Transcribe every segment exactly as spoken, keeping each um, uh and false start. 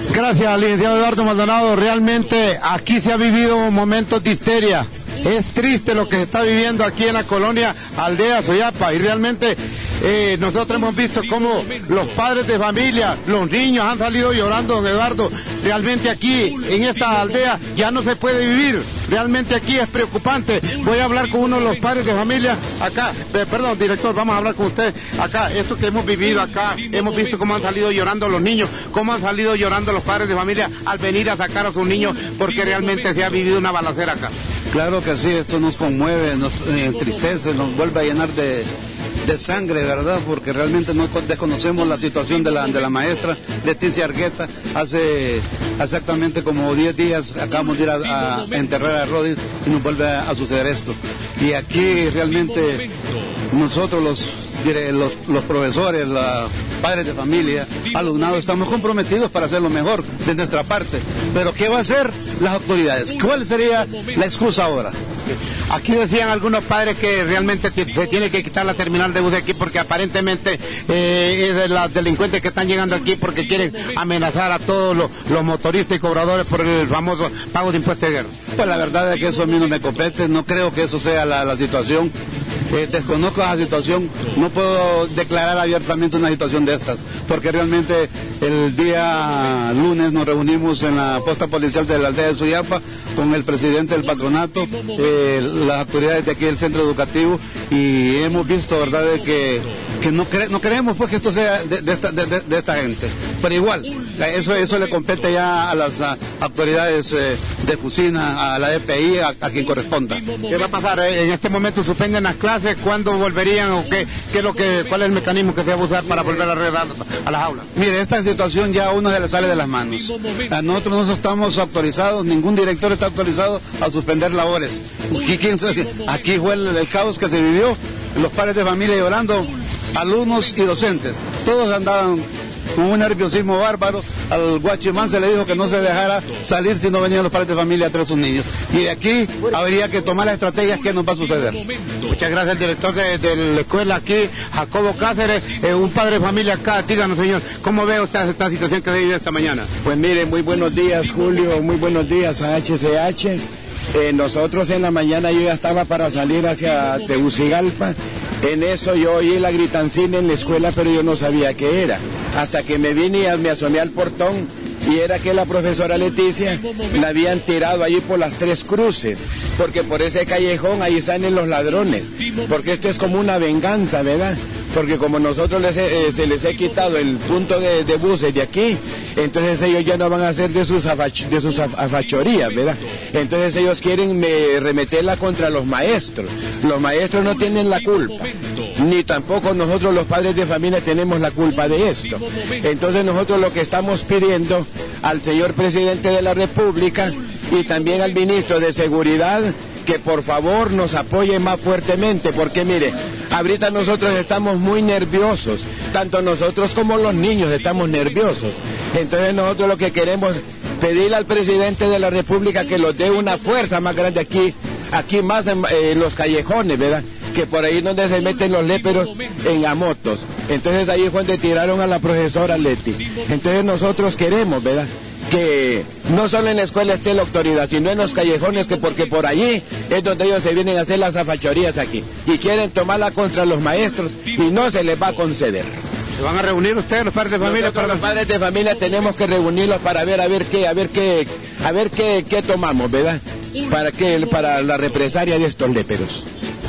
Gracias, licenciado Eduardo Maldonado. Realmente aquí se ha vivido momentos de histeria. Es triste lo que se está viviendo aquí en la colonia Aldea Soyapa, y realmente eh, nosotros hemos visto cómo los padres de familia, los niños han salido llorando, don Eduardo. Realmente aquí en esta aldea ya no se puede vivir. Realmente aquí es preocupante. Voy a hablar con uno de los padres de familia acá. Eh, perdón, director, vamos a hablar con usted acá. Esto que hemos vivido acá, hemos visto cómo han salido llorando los niños, cómo han salido llorando los padres de familia al venir a sacar a sus niños, porque realmente se ha vivido una balacera acá. Claro que sí, esto nos conmueve, nos entristece, nos vuelve a llenar de, de sangre, ¿verdad? Porque realmente no desconocemos la situación de la, de la maestra Leticia Argueta. Hace exactamente como diez días acabamos de ir a, a enterrar a Rodis y nos vuelve a, a suceder esto. Y aquí realmente nosotros los, los, los profesores, los padres de familia, alumnados, estamos comprometidos para hacer lo mejor de nuestra parte. Pero ¿qué va a hacer las autoridades? ¿Cuál sería la excusa ahora? Aquí decían algunos padres que realmente se tiene que quitar la terminal de bus de aquí porque aparentemente eh, es de los delincuentes que están llegando aquí porque quieren amenazar a todos los, los motoristas y cobradores por el famoso pago de impuestos de guerra. Pues la verdad es que eso a mí no me compete, no creo que eso sea la, la situación. Eh, desconozco la situación, no puedo declarar abiertamente una situación de estas, porque realmente el día lunes nos reunimos en la posta policial de la aldea de Soyapa con el presidente del patronato, eh, las autoridades de aquí del centro educativo, y hemos visto, verdad, de que, que no, cre no queremos pues que esto sea de, de, esta, de, de, de esta gente, pero igual, eso, eso le compete ya a las a, autoridades eh, de Fusina, a la E P I, a, a quien corresponda. ¿Qué va a pasar? ¿En este momento suspenden las clases? ¿Cuándo volverían o qué, qué es lo que, cuál es el mecanismo que se va a usar para volver a arreglar a las aulas? Mire, esta situación ya a uno se le sale de las manos. A nosotros no estamos autorizados, ningún director está autorizado a suspender labores. Aquí, ¿quién se, aquí fue el, el caos que se vivió, los padres de familia llorando, alumnos y docentes, todos andaban con un nerviosismo bárbaro. Al guachimán se le dijo que no se dejara salir si no venían los padres de familia a traer sus niños. Y de aquí habría que tomar las estrategias que nos va a suceder. Muchas gracias al director de, de la escuela aquí, Jacobo Cáceres, eh, un padre de familia acá. Díganos, señor, ¿cómo ve usted esta situación que se vive esta mañana? Pues mire, muy buenos días, Julio, muy buenos días a H C H. Eh, nosotros en la mañana yo ya estaba para salir hacia Tegucigalpa. En eso yo oí la gritancina en la escuela, pero yo no sabía qué era. Hasta que me vine y me asomé al portón y era que la profesora Leticia la habían tirado allí por las Tres Cruces, porque por ese callejón ahí salen los ladrones, porque esto es como una venganza, ¿verdad? Porque como nosotros les he, eh, se les he quitado el punto de, de buses de aquí, entonces ellos ya no van a hacer de sus, afach, de sus af, afachorías, ¿verdad? Entonces ellos quieren me, remeterla contra los maestros. Los maestros no tienen la culpa, ni tampoco nosotros los padres de familia tenemos la culpa de esto. Entonces nosotros lo que estamos pidiendo al señor presidente de la República y también al ministro de Seguridad, que por favor nos apoye más fuertemente, porque mire, ahorita nosotros estamos muy nerviosos, tanto nosotros como los niños estamos nerviosos. Entonces nosotros lo que queremos es pedirle al presidente de la República que nos dé una fuerza más grande aquí, aquí más en, eh, en los callejones, ¿verdad? Que por ahí donde se meten los léperos en a motos. Entonces ahí es donde tiraron a la profesora Leti. Entonces nosotros queremos, ¿verdad?, que no solo en la escuela esté la autoridad, sino en los callejones, que porque por allí es donde ellos se vienen a hacer las afachorías aquí y quieren tomarla contra los maestros y no se les va a conceder. ¿Se van a reunir ustedes, los padres de familia? Para los padres de familia tenemos que reunirlos para ver a ver qué, a ver qué, a ver qué, qué tomamos, ¿verdad? Para que, para la represalia de estos léperos.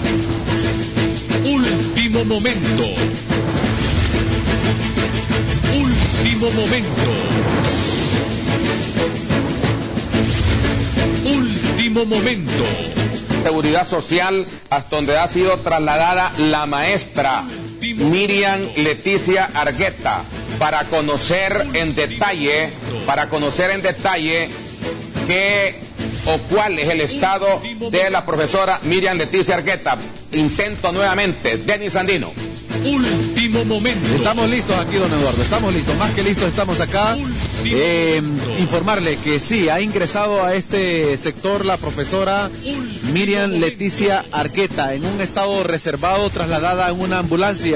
Último momento. Último momento. Último momento. Seguridad Social, hasta donde ha sido trasladada la maestra Miriam Leticia Argueta para conocer en detalle, para conocer en detalle qué o cuál es el estado de la profesora Miriam Leticia Argueta. Intento nuevamente, Denis Andino. Último momento. Estamos listos aquí, don Eduardo, estamos listos, más que listos estamos acá. Eh, informarle que sí, ha ingresado a este sector la profesora Miriam Leticia Argueta en un estado reservado, trasladada en una ambulancia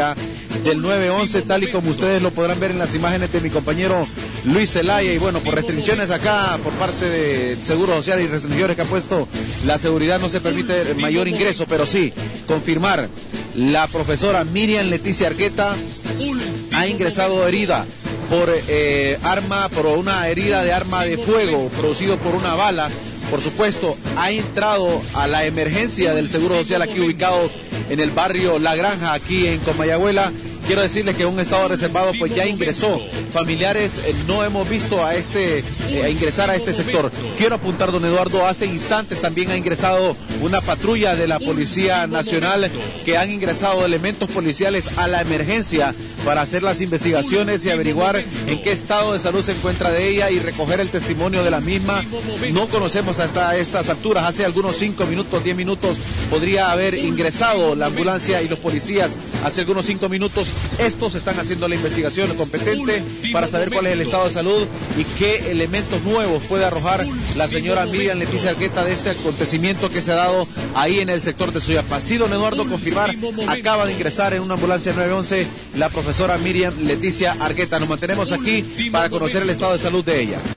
del nueve once, tal y como ustedes lo podrán ver en las imágenes de mi compañero Luis Zelaya. Y bueno, por restricciones acá por parte del Seguro Social y restricciones que ha puesto la seguridad, no se permite mayor ingreso, pero sí confirmar, la profesora Miriam Leticia Argueta ha ingresado herida por eh, arma, por una herida de arma de fuego producido por una bala. Por supuesto, ha entrado a la emergencia del Seguro Social aquí ubicados en el barrio La Granja, aquí en Comayagüela. Quiero decirles que un estado reservado pues ya ingresó. Familiares eh, no hemos visto a este eh, a ingresar a este sector. Quiero apuntar, don Eduardo, hace instantes también ha ingresado una patrulla de la Policía Nacional, que han ingresado elementos policiales a la emergencia para hacer las investigaciones y averiguar en qué estado de salud se encuentra de ella y recoger el testimonio de la misma. No conocemos hasta estas alturas. Hace algunos cinco minutos, diez minutos podría haber ingresado la ambulancia y los policías. Hace algunos cinco minutos. Estos están haciendo la investigación competente para saber cuál es el estado de salud y qué elementos nuevos puede arrojar la señora Miriam Leticia Argueta de este acontecimiento que se ha dado ahí en el sector de Suyapa. Sí, don Eduardo, confirmar, acaba de ingresar en una ambulancia nueve once la profesora Miriam Leticia Argueta. Nos mantenemos aquí para conocer el estado de salud de ella.